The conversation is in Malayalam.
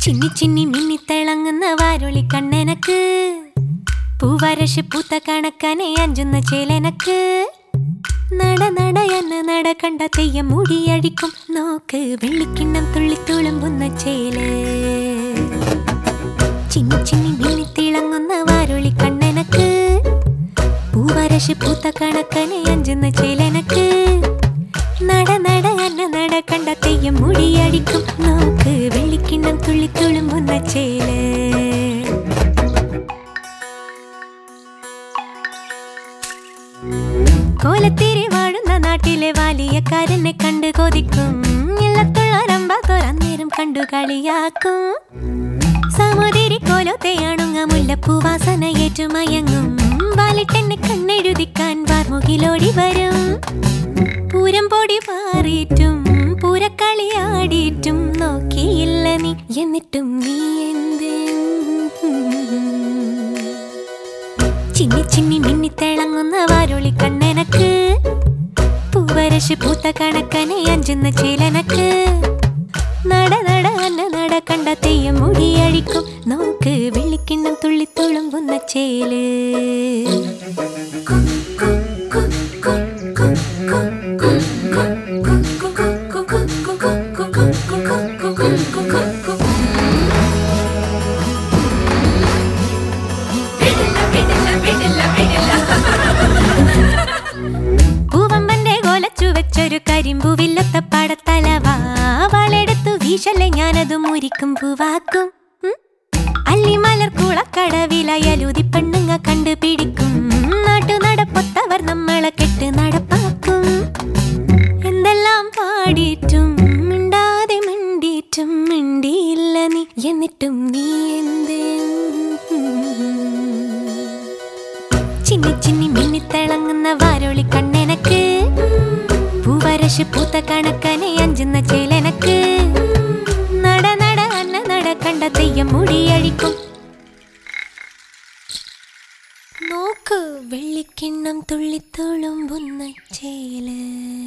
ചിന്നി ചിന്നി മിന്നി തിളങ്ങുന്ന വാരുളി കണ്ണെനക്ക്, പൂവരശ് പൂത്ത കണക്കനെ അഞ്ചുന്ന ചേലനക്ക്. നട നടയെന്ന് നട കണ്ട തെയ്യം മുടിയടിക്കും നോക്ക്, വെള്ളിക്കിണ്ണം തുള്ളി തുളുമ്പുന്ന ചേല്. ചിന്നി ചിന്നി മിന്നി തിളങ്ങുന്ന വാരുളി കണ്ണെനക്ക്, പൂവരശ് പൂത്ത കണക്കനെ അഞ്ചുന്ന ചേലനക്ക്. നട നടയെന്ന് നട കണ്ട തെയ്യം മുടിയടിക്കും നോക്ക്, വെള്ളിക്കിണ്ണം തുള്ളി തുളുമ്പുന്ന ചേല്. കോലത്തിരി വാഴുന്ന നാട്ടിലെ വലിയക്കാരനെ കണ്ട് കൊതിക്കും, ഇല്ലത്തുള്ളൊരമ്പത്തോരന്നേരം കണ്ടു കളിയാക്കും. സമുദ്രി കോലത്തെയാണുങ്ങ മുല്ലപ്പൂവാസന ഏറ്റുമയങ്ങും, വാലിട്ടെന്നെ കണ്ണെഴുതിക്കാൻ വാർമുകിലോടി വരും. പൂരം പൊടി പാറിയിട്ടും പൂരക്കളിയാടിയിട്ടും നോക്കിയില്ല നീ, എന്നിട്ടും നീ എന്തേ? ചിന്നി ചിന്നി മിന്നി തിളങ്ങുന്ന വാരുളി കണ്ണെനക്ക്, പൂവരശ് പൂത്ത കണക്കനെ അഞ്ചുന്ന ചേലനക്ക്. നട നട അന്ന നട കണ്ട തെയ്യം മുടിയഴിക്കും നോക്ക്, വെള്ളിക്കിണ്ണം തുള്ളി തുളുമ്പുന്ന ചേല്. പൂവമ്പന്റെ കോലച്ചു വെച്ചൊരു കരിമ്പൂവില്ലത്ത പടത്തലവാ, വളെടുത്തു വീശല്ലേ ഞാനത് മുരിക്കും പൂവാക്കും. അല്ലിമലർ കുളക്കടവിലയലുതി പെണ്ണുങ്ങ കണ്ടുപിടിക്കും, നാട്ടു നടപ്പൊത്തവർ നമ്മളെ കെട്ട് നടപ്പാക്കും. എന്തെല്ലാം പാടിയിട്ടും മിണ്ടാതെ മിണ്ടിയിട്ടും മിണ്ടിയില്ല നീ, എന്നിട്ടും നീ എന്തേ? ചിന്നി ചിന്നി മിന്നി തിളങ്ങുന്ന വാരുളി കണ്ണെനക്ക്, പൂവരശ് പൂത്ത കണക്കനെ അഞ്ചുന്ന ചേലനക്ക്. നട നട അന്ന നട കണ്ട തെയ്യം മുടിയഴിക്കും നോക്ക്, വെള്ളിക്കിണ്ണം തുള്ളി തുളുമ്പുന്ന ചേല്.